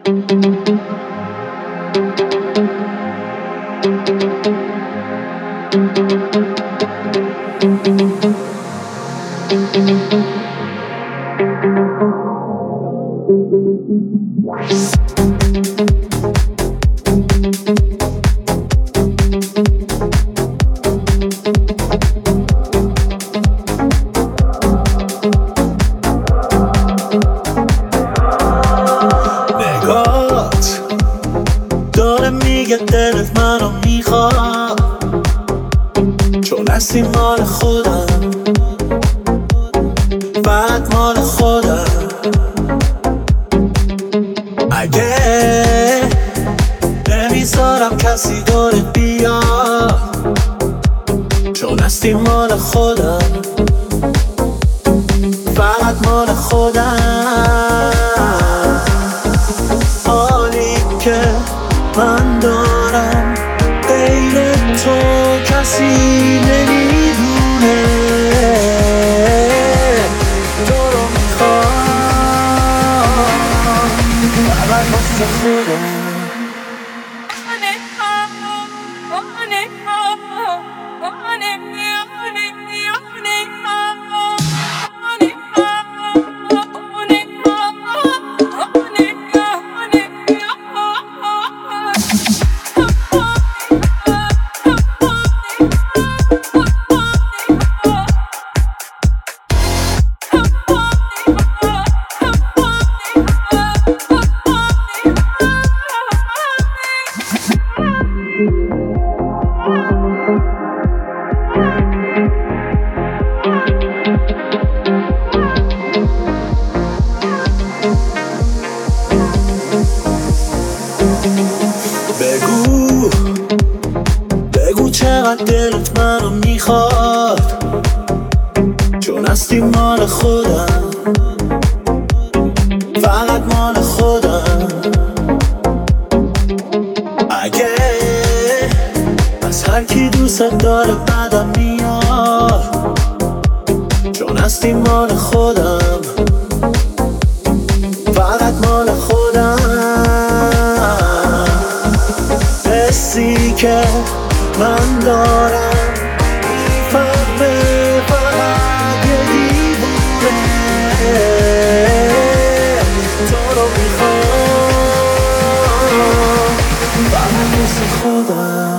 نگات داره میگه دلت منو میخواد، چون هستی مال خودم، فقط مال خودم. اگه نمیذارم کسی دورت بیاد، چون هستی مال خودم، فقط مال خودم. حالی که من دارم غیر تو کسی نمیدونه، تو رو میخوام فقط واسه خودم. بگو چقدر دلت منو میخواد، چون هستی مال خودم، فقط مال خودم. اگه از هر کی دوست داره بدم میاد، چون هستی مال خودم، فقط مال خودم. حسی که من دارم میفهمه فقط یه دیوونه، تو رو میخوام فقط واسه خودم.